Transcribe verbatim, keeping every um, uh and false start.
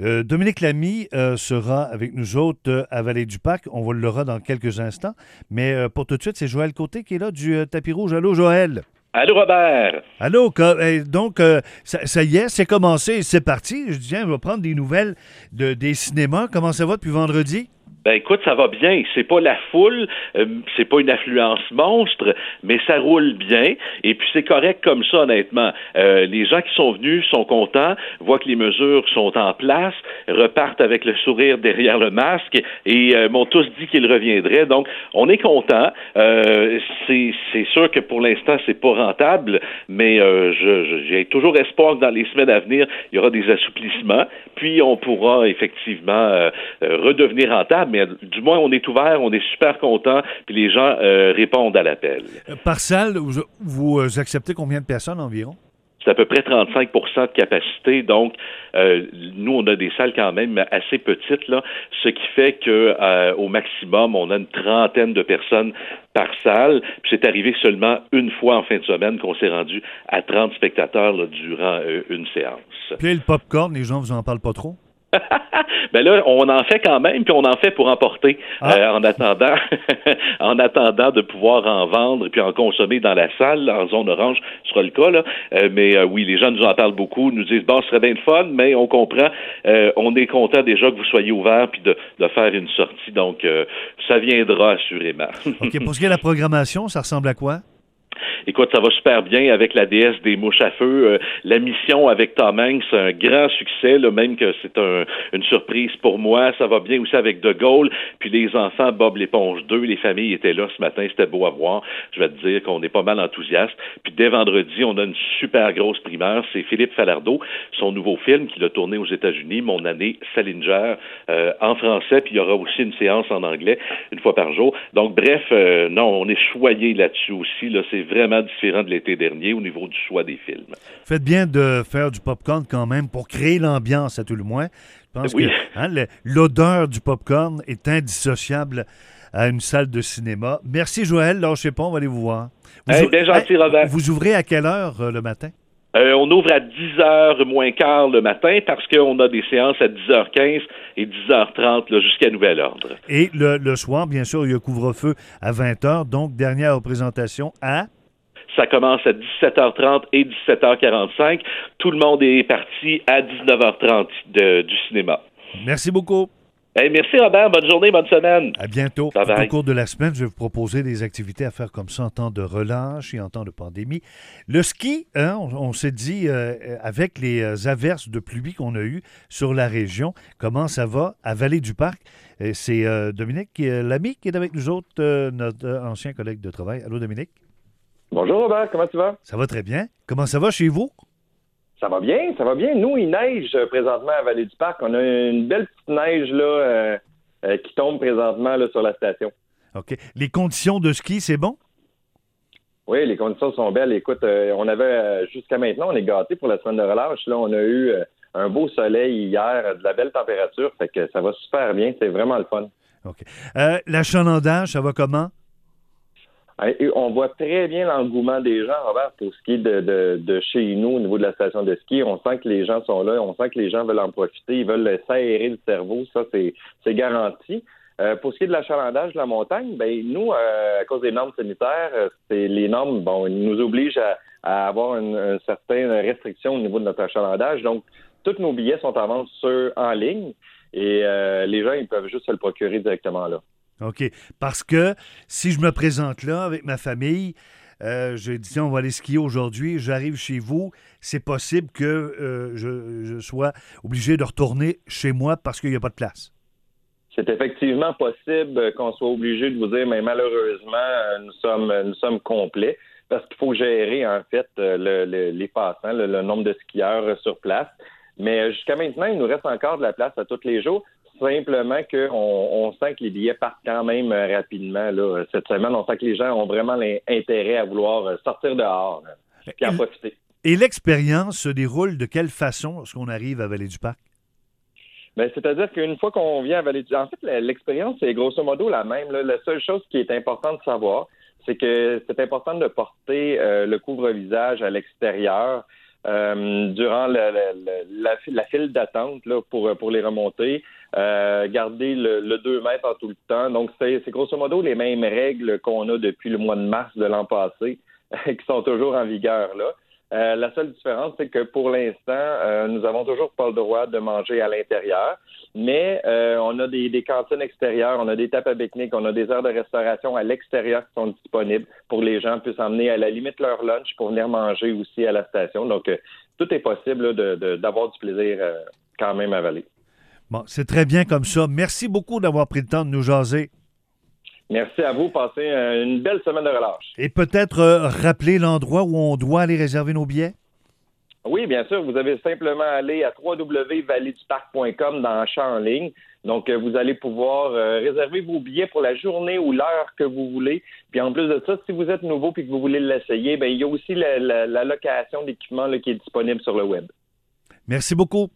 Euh, Dominique Lamy euh, sera avec nous autres euh, à Vallée-du-Parc. On va l'aura dans quelques instants. Mais euh, pour tout de suite, c'est Joël Côté qui est là du euh, Tapis Rouge. Allô, Joël? Allô, Robert? Allô, co- eh, donc, euh, ça, ça y est, c'est commencé, c'est parti. Je dis, tiens, je vais prendre des nouvelles de, des cinémas. Comment ça va depuis vendredi? Ben écoute, ça va bien. C'est pas la foule, euh, c'est pas une affluence monstre, mais ça roule bien. Et puis c'est correct comme ça, honnêtement. Euh, les gens qui sont venus sont contents, voient que les mesures sont en place, repartent avec le sourire derrière le masque et euh, m'ont tous dit qu'ils reviendraient. Donc, on est content. Euh, c'est, c'est sûr que pour l'instant, c'est pas rentable, mais euh, je, je, j'ai toujours espoir que dans les semaines à venir, il y aura des assouplissements. Puis on pourra effectivement euh, euh, redevenir rentable. Mais du moins, on est ouvert, on est super content, puis les gens euh, répondent à l'appel. Euh, Par salle, vous, vous euh, acceptez combien de personnes environ? C'est à peu près trente-cinq pour cent de capacité, donc euh, nous, on a des salles quand même assez petites, là, ce qui fait que euh, au maximum, on a une trentaine de personnes par salle, puis c'est arrivé seulement une fois en fin de semaine qu'on s'est rendu à trente spectateurs là, durant euh, une séance. Puis le popcorn, les gens vous en parlent pas trop? Ben là, on en fait quand même, puis on en fait pour emporter ah. euh, en attendant en attendant de pouvoir en vendre et puis en consommer dans la salle, en zone orange, ce sera le cas, là. Euh, mais euh, oui, les gens nous en parlent beaucoup, nous disent, bon, ce serait bien de fun, mais on comprend, euh, on est content déjà que vous soyez ouverts puis de, de faire une sortie, donc euh, ça viendra assurément. OK, pour ce qui est de la programmation, ça ressemble à quoi? Écoute, ça va super bien avec la déesse des mouches à feu. Euh, la mission avec Tom Hanks, c'est un grand succès, là, même que c'est un, une surprise pour moi. Ça va bien aussi avec De Gaulle. Puis les enfants, Bob l'éponge deux, les familles étaient là ce matin, c'était beau à voir. Je vais te dire qu'on est pas mal enthousiastes. Puis dès vendredi, on a une super grosse primeur. C'est Philippe Falardeau, son nouveau film qu'il a tourné aux États-Unis, Mon année Salinger, euh, en français. Puis il y aura aussi une séance en anglais, une fois par jour. Donc bref, euh, non, on est choyé là-dessus aussi. Là, c'est vraiment différent de l'été dernier au niveau du choix des films. Faites bien de faire du popcorn quand même pour créer l'ambiance à tout le moins. Je pense oui. que hein, le, l'odeur du popcorn est indissociable à une salle de cinéma. Merci Joël, lâchez pas, on va aller vous voir. Vous, hey, bien gentil, hey, Robert. Vous ouvrez à quelle heure euh, le matin? Euh, on ouvre à dix heures moins quart le matin parce qu'on a des séances à dix heures quinze et dix heures trente là, jusqu'à nouvel ordre. Et le, le soir, bien sûr, il y a couvre-feu à vingt heures, donc dernière représentation à... Ça commence à dix-sept heures trente et dix-sept heures quarante-cinq. Tout le monde est parti à dix-neuf heures trente de, du cinéma. Merci beaucoup. Hey, merci Robert, bonne journée, bonne semaine. À bientôt. Bye bye. Au cours de la semaine, je vais vous proposer des activités à faire comme ça en temps de relâche et en temps de pandémie. Le ski, hein, on, on s'est dit, euh, avec les averses de pluie qu'on a eues sur la région, comment ça va à Vallée-du-Parc? Et c'est euh, Dominique Lamy qui est avec nous autres, euh, notre ancien collègue de travail. Allô, Dominique? Bonjour Robert, comment tu vas? Ça va très bien. Comment ça va chez vous? Ça va bien, ça va bien. Nous, il neige présentement à Vallée-du-Parc. On a une belle petite neige là, euh, euh, qui tombe présentement là, sur la station. OK. Les conditions de ski, c'est bon? Oui, les conditions sont belles. Écoute, euh, on avait, euh, jusqu'à maintenant, on est gâtés pour la semaine de relâche. Là, on a eu euh, un beau soleil hier, de la belle température. Fait que ça va super bien. C'est vraiment le fun. OK. Euh, l'achalandage, ça va comment? Et on voit très bien l'engouement des gens, Robert, pour ce qui est de, de, de chez nous au niveau de la station de ski. On sent que les gens sont là, on sent que les gens veulent en profiter, ils veulent s'aérer le cerveau, ça c'est, c'est garanti. Euh, pour ce qui est de l'achalandage de la montagne, ben nous, euh, à cause des normes sanitaires, c'est les normes, bon, ils nous obligent à, à avoir une, une certaine restriction au niveau de notre achalandage. Donc, tous nos billets sont en vente sur, en ligne et euh, les gens, ils peuvent juste se le procurer directement là. OK. Parce que si je me présente là avec ma famille, euh, je dis, on va aller skier aujourd'hui, j'arrive chez vous, c'est possible que euh, je, je sois obligé de retourner chez moi parce qu'il n'y a pas de place. C'est effectivement possible qu'on soit obligé de vous dire, mais malheureusement, nous sommes, nous sommes complets parce qu'il faut gérer, en fait, le, le, les passants, le, le nombre de skieurs sur place. Mais jusqu'à maintenant, il nous reste encore de la place à tous les jours. Simplement qu'on on sent que les billets partent quand même rapidement. Là. Cette semaine, on sent que les gens ont vraiment l'intérêt à vouloir sortir dehors et en profiter. Et l'expérience se déroule de quelle façon lorsqu'on arrive à Vallée-du-Parc? Bien, c'est-à-dire qu'une fois qu'on vient à Vallée-du-Parc, en fait, l'expérience est grosso modo la même. Là. La seule chose qui est importante de savoir, c'est que c'est important de porter euh, le couvre-visage à l'extérieur euh, durant la, la, la, la file d'attente là, pour, pour les remontées. Euh, garder le, le deux mètres en tout le temps. Donc, c'est, c'est grosso modo les mêmes règles qu'on a depuis le mois de mars de l'an passé qui sont toujours en vigueur là. Euh, la seule différence, c'est que pour l'instant, euh, nous avons toujours pas le droit de manger à l'intérieur, mais euh, on a des, des cantines extérieures, on a des tables à pique-nique, on a des aires de restauration à l'extérieur qui sont disponibles pour que les gens puissent emmener à la limite leur lunch pour venir manger aussi à la station. Donc, euh, tout est possible là, de, de, d'avoir du plaisir euh, quand même à Vallée. Bon, c'est très bien comme ça. Merci beaucoup d'avoir pris le temps de nous jaser. Merci à vous. Passez une belle semaine de relâche. Et peut-être euh, rappeler l'endroit où on doit aller réserver nos billets? Oui, bien sûr. Vous avez simplement à aller à w w w point vallée du parc point com dans l'achat en ligne. Donc, euh, vous allez pouvoir euh, réserver vos billets pour la journée ou l'heure que vous voulez. Puis en plus de ça, si vous êtes nouveau et que vous voulez l'essayer, bien, il y a aussi la, la, la location d'équipement là, qui est disponible sur le web. Merci beaucoup.